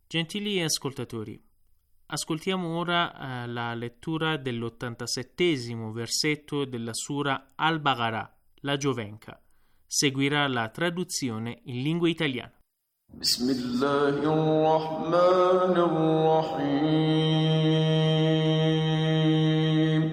Gentili ascoltatori, ascoltiamo ora la lettura dell'87° versetto della Sura Al-Baqarah, la Giovenca. Seguirà la traduzione in lingua italiana. Bismillahirrahmanirrahim.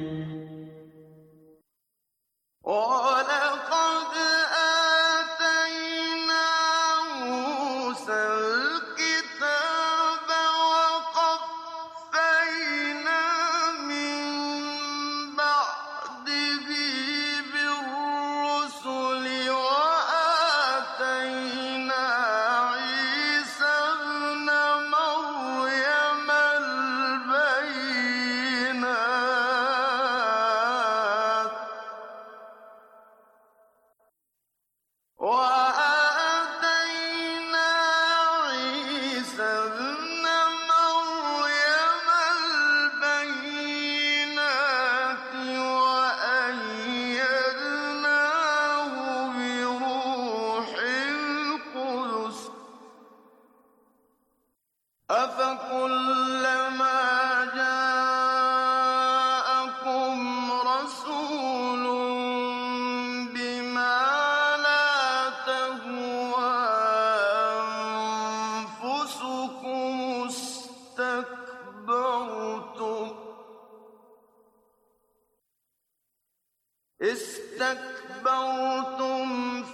استكبرتم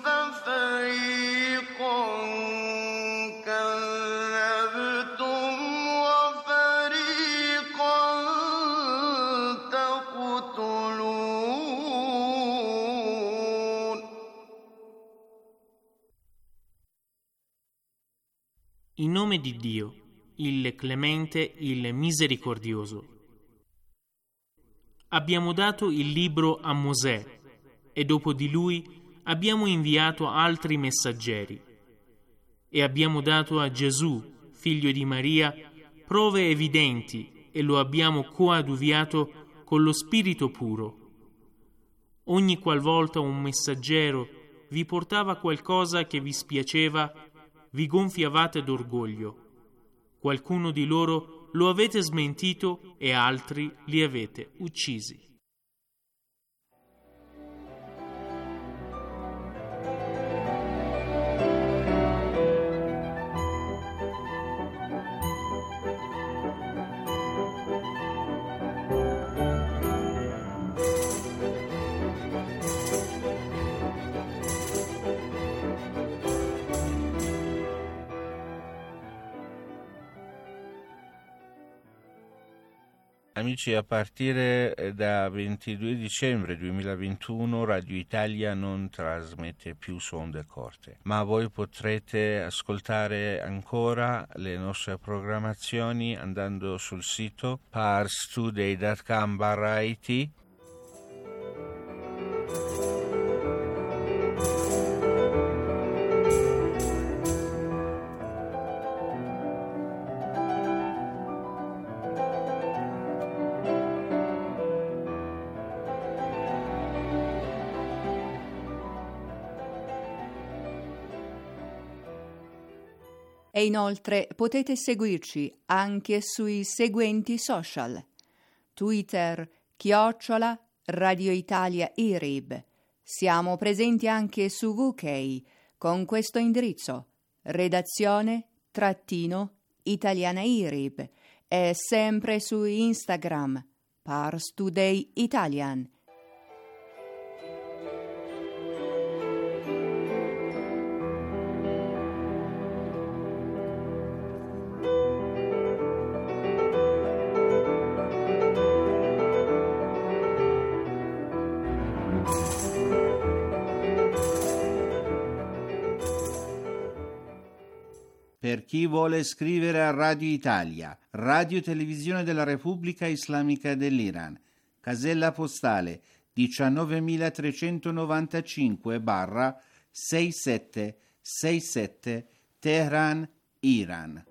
ففريقا كذبتم وفريقا تقتلون. In nome di Dio, il Clemente, il Misericordioso. Abbiamo dato il libro a Mosè e dopo di lui abbiamo inviato altri messaggeri e abbiamo dato a Gesù, figlio di Maria, prove evidenti e lo abbiamo coadiuviato con lo Spirito puro. Ogni qualvolta un messaggero vi portava qualcosa che vi spiaceva, vi gonfiavate d'orgoglio. Qualcuno di loro lo avete smentito e altri li avete uccisi. Amici, a partire da 22 dicembre 2021 Radio Italia non trasmette più su onde corte, ma voi potrete ascoltare ancora le nostre programmazioni andando sul sito parstoday.com/it. E inoltre potete seguirci anche sui seguenti social: Twitter @Radio Italia IRIB. Siamo presenti anche su UK con questo indirizzo: redazione-italiana IRIB, e sempre su Instagram Pars Today Italian. Per chi vuole scrivere a Radio Italia, Radio Televisione della Repubblica Islamica dell'Iran, casella postale 19395/6767 Teheran, Iran.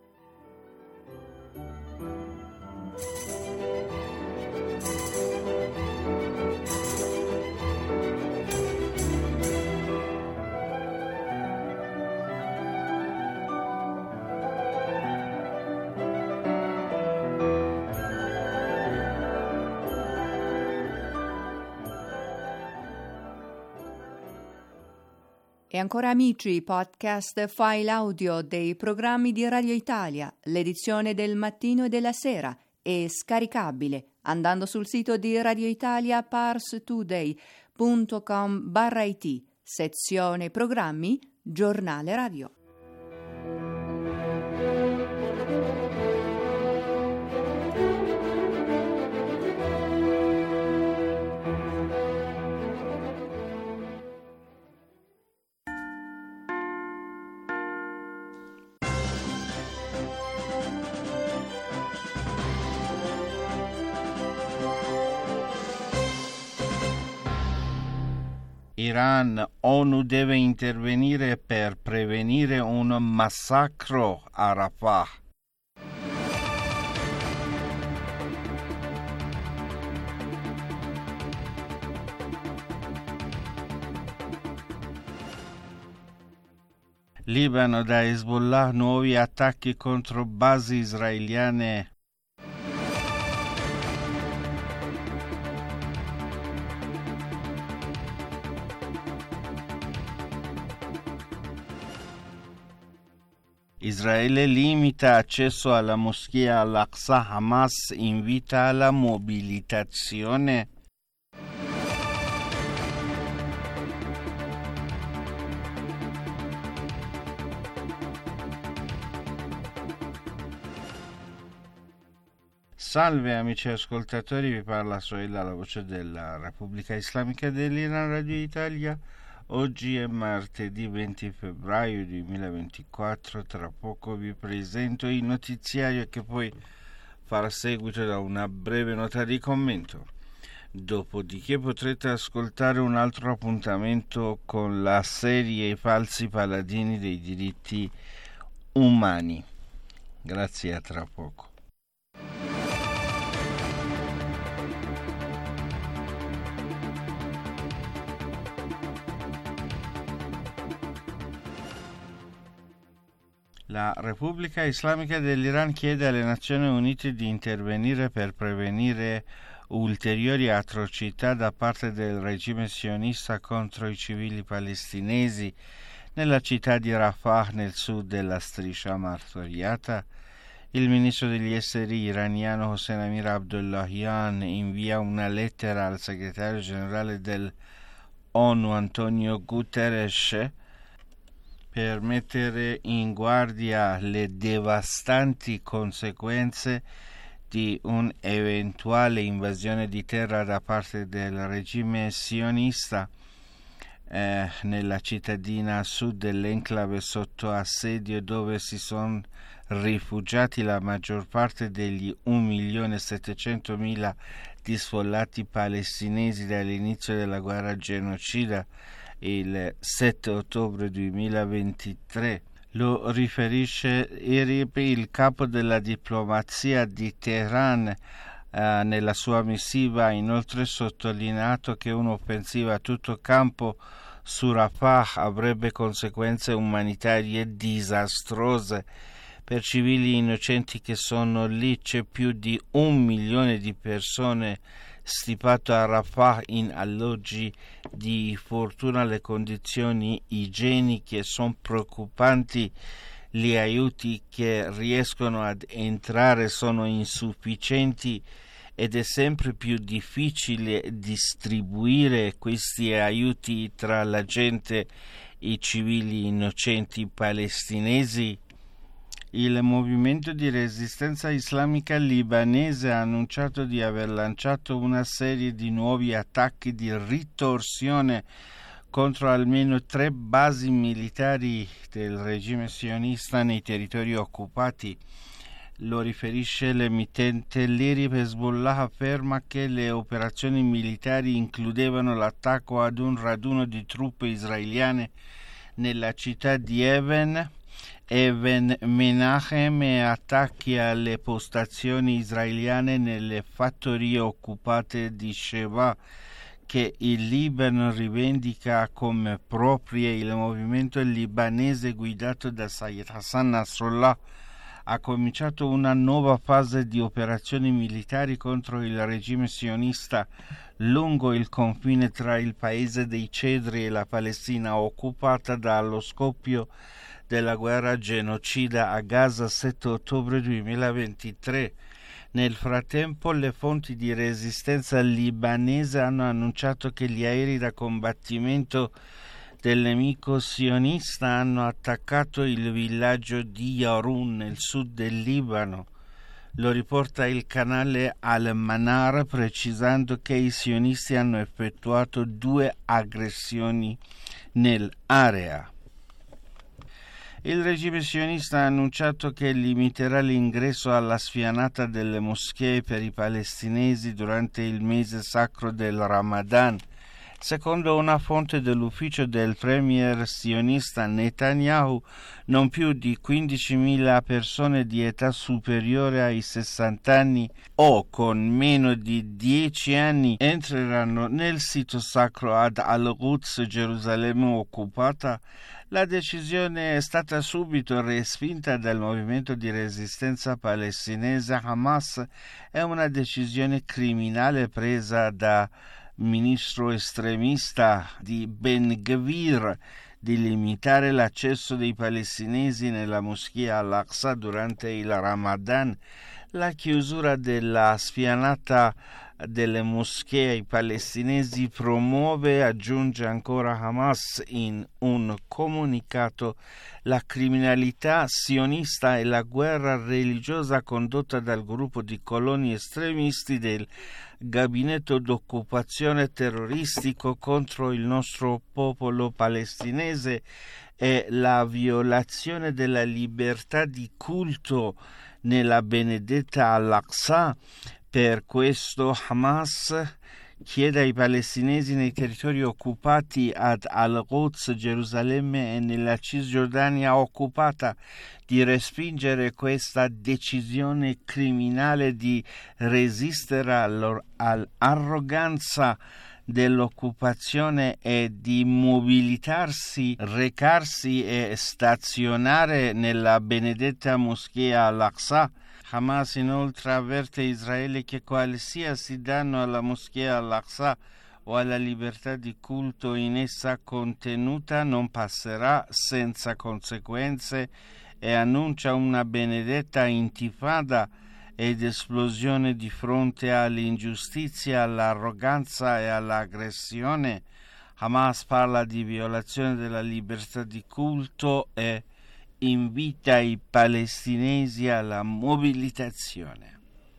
E ancora amici, podcast file audio dei programmi di Radio Italia, l'edizione del mattino e della sera, è scaricabile andando sul sito di Radio Italia parstoday.com/it, sezione programmi, giornale radio. Iran, ONU deve intervenire per prevenire un massacro a Rafah. Libano, da Hezbollah nuovi attacchi contro basi israeliane. Israele limita accesso alla moschea Al-Aqsa, Hamas invita alla mobilitazione. Salve amici ascoltatori, vi parla Soela, la voce della Repubblica Islamica dell'Iran, Radio Italia. Oggi è martedì 20 febbraio 2024, tra poco vi presento il notiziario che poi farà seguito da una breve nota di commento. Dopodiché potrete ascoltare un altro appuntamento con la serie I falsi paladini dei diritti umani. Grazie, a tra poco. La Repubblica Islamica dell'Iran chiede alle Nazioni Unite di intervenire per prevenire ulteriori atrocità da parte del regime sionista contro i civili palestinesi nella città di Rafah, nel sud della striscia martoriata. Il ministro degli esteri iraniano Hossein Amir Abdollahian invia una lettera al segretario generale dell'ONU Antonio Guterres per mettere in guardia le devastanti conseguenze di un'eventuale invasione di terra da parte del regime sionista nella cittadina a sud dell'enclave sotto assedio, dove si sono rifugiati la maggior parte degli 1.700.000 disfollati palestinesi dall'inizio della guerra genocida il 7 ottobre 2023. Lo riferisce il capo della diplomazia di Teheran. Nella sua missiva ha inoltre sottolineato che un'offensiva a tutto campo su Rafah avrebbe conseguenze umanitarie disastrose per civili innocenti che sono lì. C'è più di 1 milione di persone stipato a Rafah in alloggi di fortuna. Le condizioni igieniche sono preoccupanti, gli aiuti che riescono ad entrare sono insufficienti ed è sempre più difficile distribuire questi aiuti tra la gente, i civili innocenti palestinesi. Il movimento di resistenza islamica libanese ha annunciato di aver lanciato una serie di nuovi attacchi di ritorsione contro almeno 3 basi militari del regime sionista nei territori occupati. Lo riferisce l'emittente l'IRIB. Hezbollah afferma che le operazioni militari includevano l'attacco ad un raduno di truppe israeliane nella città di Even Menachem e attacchi alle postazioni israeliane nelle fattorie occupate di Sheba, che il Libano rivendica come proprie. Il movimento libanese guidato da Sayyid Hassan Nasrallah ha cominciato una nuova fase di operazioni militari contro il regime sionista lungo il confine tra il Paese dei Cedri e la Palestina occupata dallo scoppio della guerra genocida a Gaza 7 ottobre 2023. Nel frattempo le fonti di resistenza libanese hanno annunciato che gli aerei da combattimento del nemico sionista hanno attaccato il villaggio di Yarun nel sud del Libano. Lo riporta il canale Al-Manar, precisando che i sionisti hanno effettuato 2 aggressioni nell'area. Il regime sionista ha annunciato che limiterà l'ingresso alla sfianata delle moschee per i palestinesi durante il mese sacro del Ramadan. Secondo una fonte dell'ufficio del premier sionista Netanyahu, non più di 15.000 persone di età superiore ai 60 anni o con meno di 10 anni entreranno nel sito sacro ad Al-Quds, Gerusalemme occupata. La decisione è stata subito respinta dal movimento di resistenza palestinese Hamas. È una decisione criminale presa da ministro estremista di Ben Gvir di limitare l'accesso dei palestinesi nella moschea Al-Aqsa durante il Ramadan. La chiusura della sfianata delle moschee ai palestinesi promuove, aggiunge ancora Hamas in un comunicato, la criminalità sionista e la guerra religiosa condotta dal gruppo di coloni estremisti del gabinetto d'occupazione terroristico contro il nostro popolo palestinese e la violazione della libertà di culto nella benedetta Al-Aqsa. Per questo Hamas chiede ai palestinesi nei territori occupati ad Al-Quds, Gerusalemme e nella Cisgiordania occupata di respingere questa decisione criminale, di resistere all'arroganza dell'occupazione e di mobilitarsi, recarsi e stazionare nella benedetta moschea Al-Aqsa. Hamas inoltre avverte Israele che qualsiasi danno alla moschea Al-Aqsa o alla libertà di culto in essa contenuta non passerà senza conseguenze e annuncia una benedetta intifada ed esplosione di fronte all'ingiustizia, all'arroganza e all'aggressione. Hamas parla di violazione della libertà di culto e invita i palestinesi alla mobilitazione.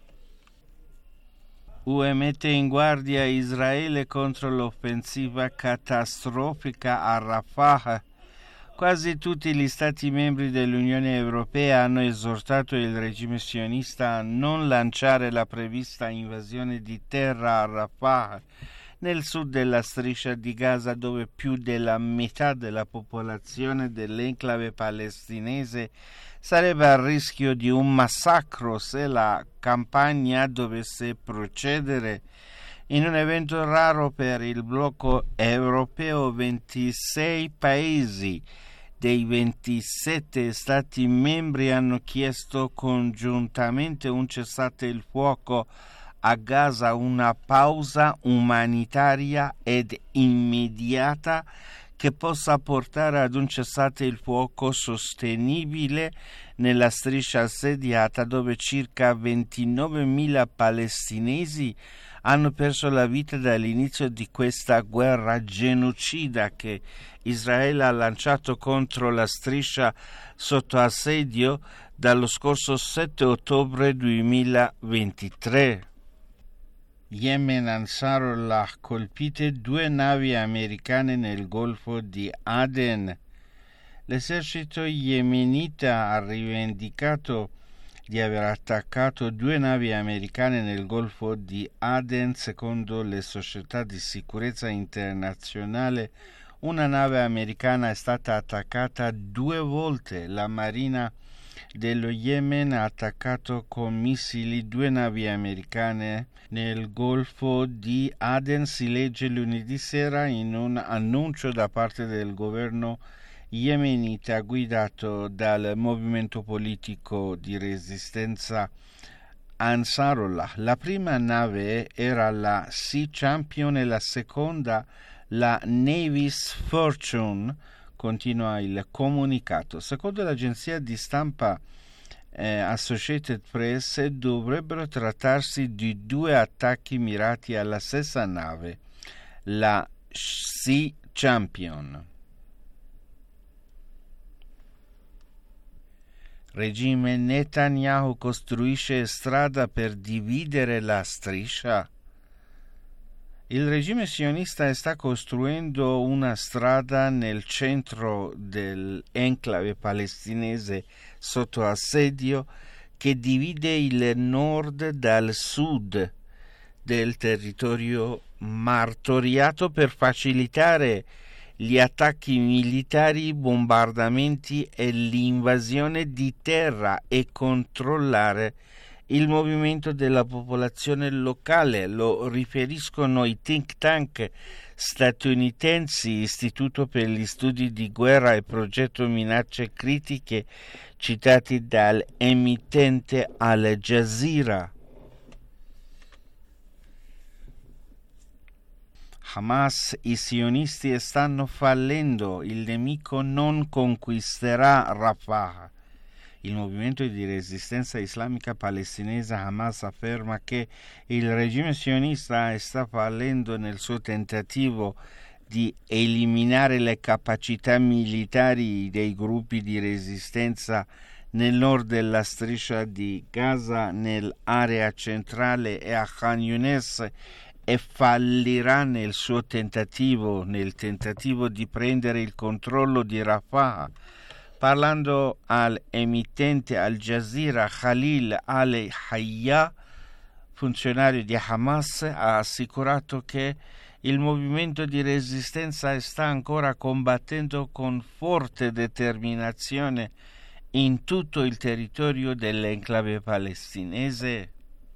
UE mette in guardia Israele contro l'offensiva catastrofica a Rafah. Quasi tutti gli Stati membri dell'Unione Europea hanno esortato il regime sionista a non lanciare la prevista invasione di terra a Rafah, nel sud della striscia di Gaza, dove più della metà della popolazione dell'enclave palestinese sarebbe a rischio di un massacro se la campagna dovesse procedere. In un evento raro per il blocco europeo, 26 paesi dei 27 Stati membri hanno chiesto congiuntamente un cessate il fuoco a Gaza, una pausa umanitaria ed immediata che possa portare ad un cessate il fuoco sostenibile nella striscia assediata, dove circa 29.000 palestinesi hanno perso la vita dall'inizio di questa guerra genocida che Israele ha lanciato contro la striscia sotto assedio dallo scorso 7 ottobre 2023. Yemen Ansarullah colpite 2 navi americane nel Golfo di Aden. L'esercito yemenita ha rivendicato di aver attaccato 2 navi americane nel Golfo di Aden. Secondo le società di sicurezza internazionale, una nave americana è stata attaccata 2 volte. La Marina dello Yemen ha attaccato con missili 2 navi americane nel Golfo di Aden, si legge lunedì sera in un annuncio da parte del governo yemenita guidato dal movimento politico di resistenza Ansarullah. La prima nave era la Sea Champion e la seconda la Navy's Fortune, continua il comunicato. Secondo l'agenzia di stampa Associated Press, dovrebbero trattarsi di 2 attacchi mirati alla stessa nave, la Sea Champion. Regime Netanyahu costruisce strada per dividere la striscia. Il regime sionista sta costruendo una strada nel centro dell'enclave palestinese sotto assedio che divide il nord dal sud del territorio martoriato per facilitare gli attacchi militari, bombardamenti e l'invasione di terra e controllare il movimento della popolazione locale. Lo riferiscono i think tank statunitensi Istituto per gli studi di guerra e Progetto Minacce Critiche, citati dall'emittente Al Jazeera. Hamas, i sionisti stanno fallendo, il nemico non conquisterà Rafah. Il movimento di resistenza islamica palestinese Hamas afferma che il regime sionista sta fallendo nel suo tentativo di eliminare le capacità militari dei gruppi di resistenza nel nord della striscia di Gaza, nell'area centrale e a Khan Younis, e fallirà nel tentativo di prendere il controllo di Rafah. Parlando all'emittente Al Jazeera, Khalil al-Hayya, funzionario di Hamas, ha assicurato che il movimento di resistenza sta ancora combattendo con forte determinazione in tutto il territorio dell'enclave palestinese.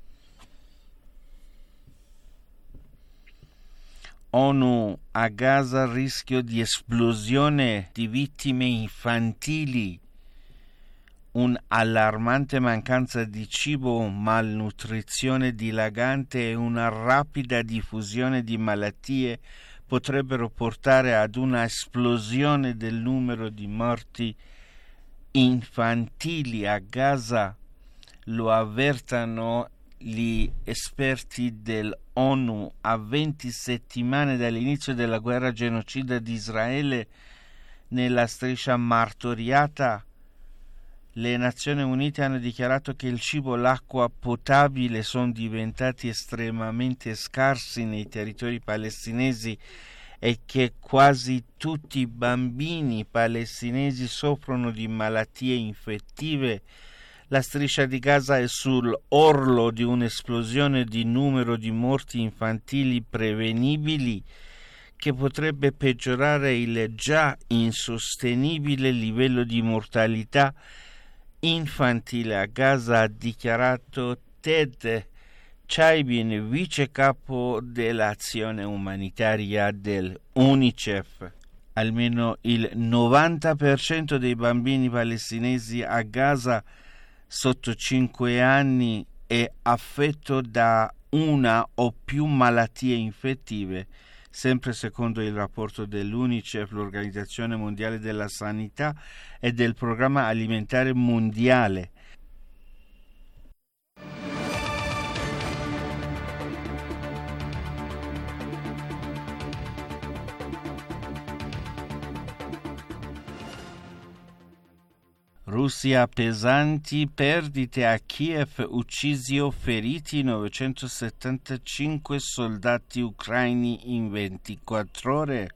ONU: a Gaza rischio di esplosione di vittime infantili, un'allarmante mancanza di cibo, malnutrizione dilagante e una rapida diffusione di malattie potrebbero portare ad una esplosione del numero di morti infantili a Gaza. Lo avvertano gli esperti dell'ONU a 20 settimane dall'inizio della guerra genocida di Israele nella striscia martoriata. Le Nazioni Unite hanno dichiarato che il cibo e l'acqua potabile sono diventati estremamente scarsi nei territori palestinesi e che quasi tutti i bambini palestinesi soffrono di malattie infettive. La striscia di Gaza è sull'orlo di un'esplosione di numero di morti infantili prevenibili che potrebbe peggiorare il già insostenibile livello di mortalità infantile a Gaza, ha dichiarato Ted Chaibin, vice capo dell'azione umanitaria dell'UNICEF. Almeno il 90% dei bambini palestinesi a Gaza sotto 5 anni è affetto da una o più malattie infettive, sempre secondo il rapporto dell'UNICEF, l'Organizzazione Mondiale della Sanità, e del Programma Alimentare Mondiale. Russia: pesanti perdite a Kiev, uccisi o feriti 975 soldati ucraini in 24 ore.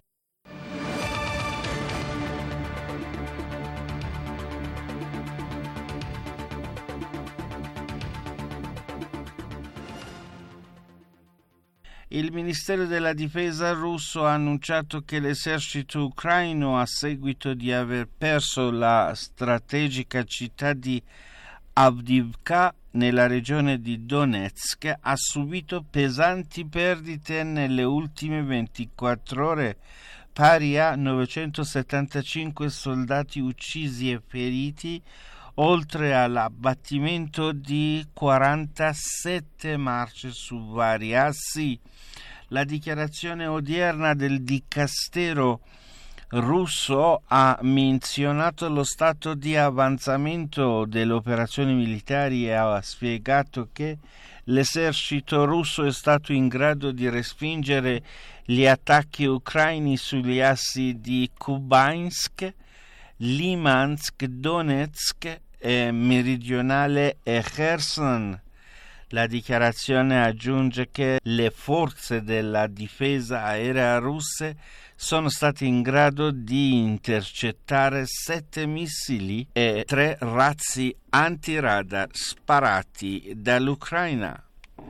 Il Ministero della Difesa russo ha annunciato che l'esercito ucraino, a seguito di aver perso la strategica città di Avdiivka nella regione di Donetsk, ha subito pesanti perdite nelle ultime 24 ore, pari a 975 soldati uccisi e feriti, oltre all'abbattimento di 47 marce su vari assi. La dichiarazione odierna del dicastero russo ha menzionato lo stato di avanzamento delle operazioni militari e ha spiegato che l'esercito russo è stato in grado di respingere gli attacchi ucraini sugli assi di Kupiansk, Limansk, Donetsk e meridionale e Kherson. La dichiarazione aggiunge che le forze della difesa aerea russe sono state in grado di intercettare 7 missili e 3 razzi antiradar sparati dall'Ucraina.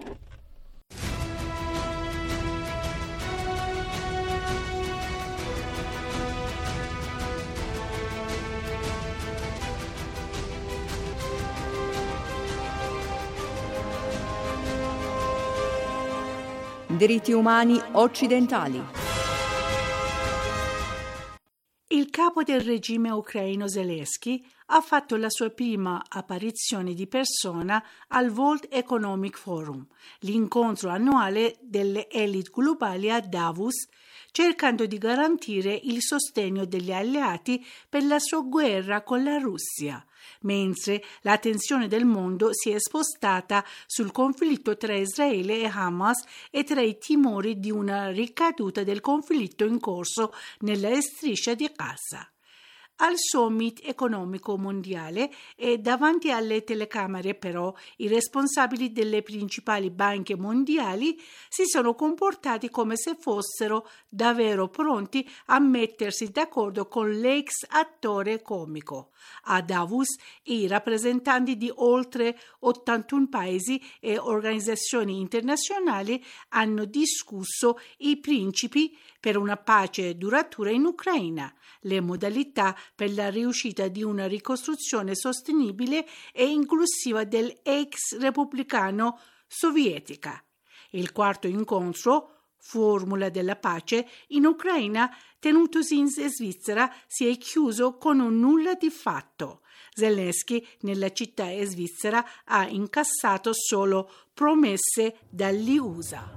Diritti umani occidentali. Il capo del regime ucraino Zelensky ha fatto la sua prima apparizione di persona al World Economic Forum, l'incontro annuale delle elite globali a Davos, cercando di garantire il sostegno degli alleati per la sua guerra con la Russia, mentre l'attenzione del mondo si è spostata sul conflitto tra Israele e Hamas e tra i timori di una ricaduta del conflitto in corso nella striscia di Gaza. Al Summit economico mondiale e davanti alle telecamere, però, i responsabili delle principali banche mondiali si sono comportati come se fossero davvero pronti a mettersi d'accordo con l'ex attore comico. A Davos i rappresentanti di oltre 81 paesi e organizzazioni internazionali hanno discusso i principi per una pace duratura in Ucraina, le modalità per la riuscita di una ricostruzione sostenibile e inclusiva dell'ex repubblicano sovietica. Il quarto incontro, Formula della pace, in Ucraina, tenutosi in Svizzera, si è chiuso con un nulla di fatto. Zelensky, nella città svizzera, ha incassato solo promesse dagli USA.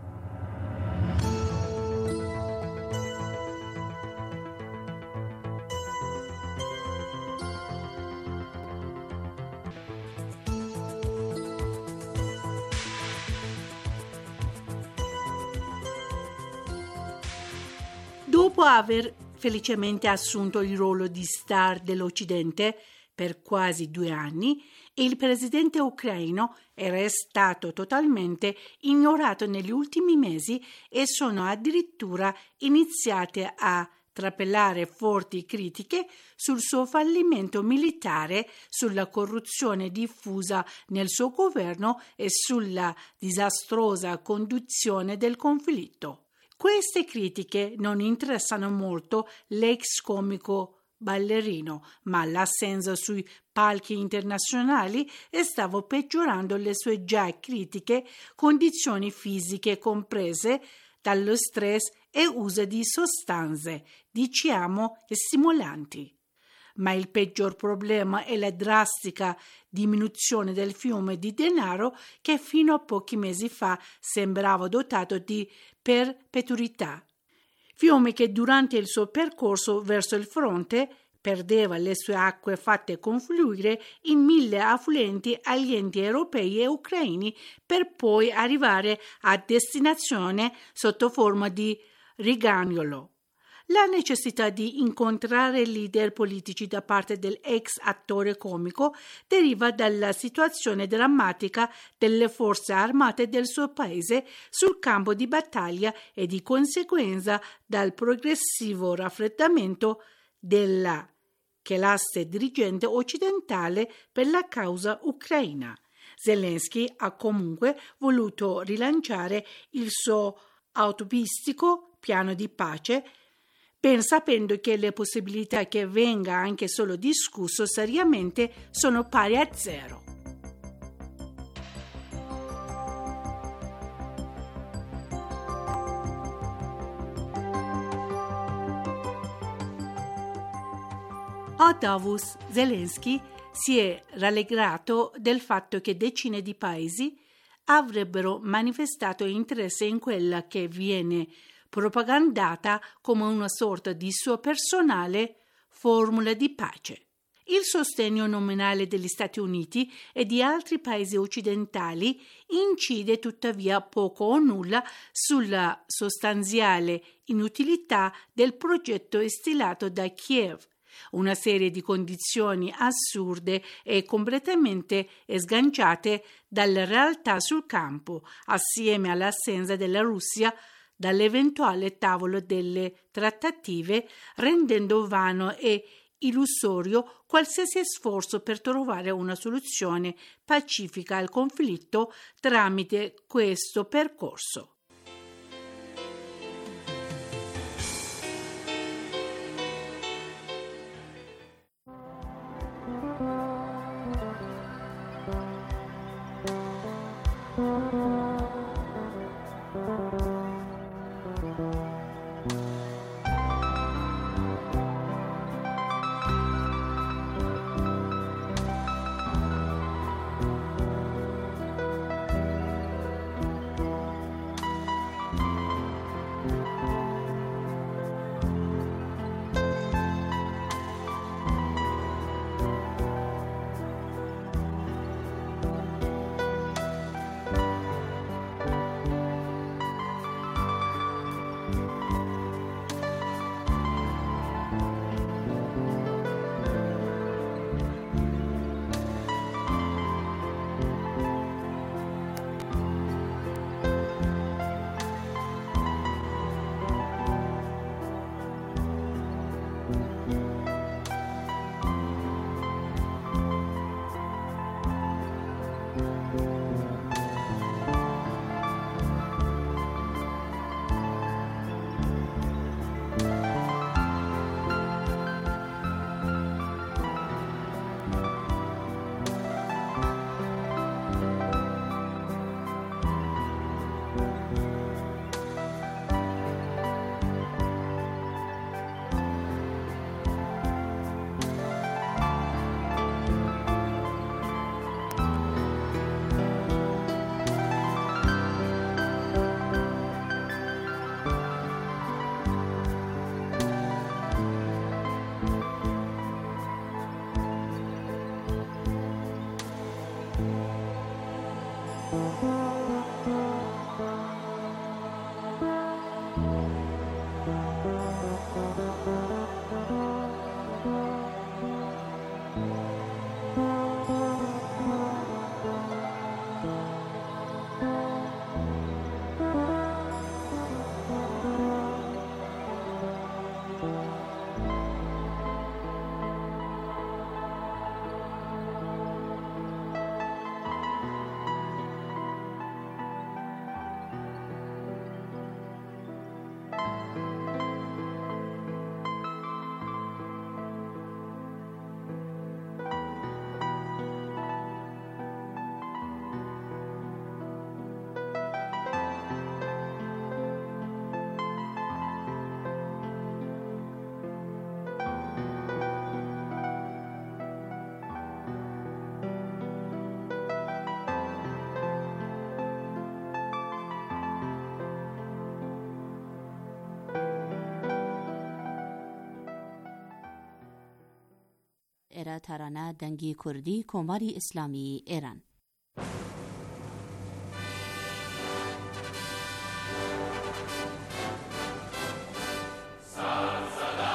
Dopo aver felicemente assunto il ruolo di star dell'Occidente per quasi 2 anni, il presidente ucraino era stato totalmente ignorato negli ultimi mesi e sono addirittura iniziate a trapelare forti critiche sul suo fallimento militare, sulla corruzione diffusa nel suo governo e sulla disastrosa conduzione del conflitto. Queste critiche non interessano molto l'ex comico ballerino, ma l'assenza sui palchi internazionali stava peggiorando le sue già critiche condizioni fisiche, comprese dallo stress e uso di sostanze, diciamo, stimolanti. Ma il peggior problema è la drastica diminuzione del fiume di denaro che fino a pochi mesi fa sembrava dotato di perpetuità. Fiume che durante il suo percorso verso il fronte perdeva le sue acque fatte confluire in 1000 affluenti agli enti europei e ucraini per poi arrivare a destinazione sotto forma di rigagnolo. La necessità di incontrare leader politici da parte dell'ex attore comico deriva dalla situazione drammatica delle forze armate del suo paese sul campo di battaglia e di conseguenza dal progressivo raffreddamento della classe dirigente occidentale per la causa ucraina. Zelensky ha comunque voluto rilanciare il suo utopistico piano di pace, ben sapendo che le possibilità che venga anche solo discusso seriamente sono pari a 0. A Davos Zelensky si è rallegrato del fatto che decine di paesi avrebbero manifestato interesse in quella che viene propagandata come una sorta di sua personale formula di pace. Il sostegno nominale degli Stati Uniti e di altri paesi occidentali incide tuttavia poco o nulla sulla sostanziale inutilità del progetto stilato da Kiev, una serie di condizioni assurde e completamente sganciate dalla realtà sul campo, assieme all'assenza della Russia dall'eventuale tavolo delle trattative, rendendo vano e illusorio qualsiasi sforzo per trovare una soluzione pacifica al conflitto tramite questo percorso. era ترانه دنگی کردی کماری اسلامی ایران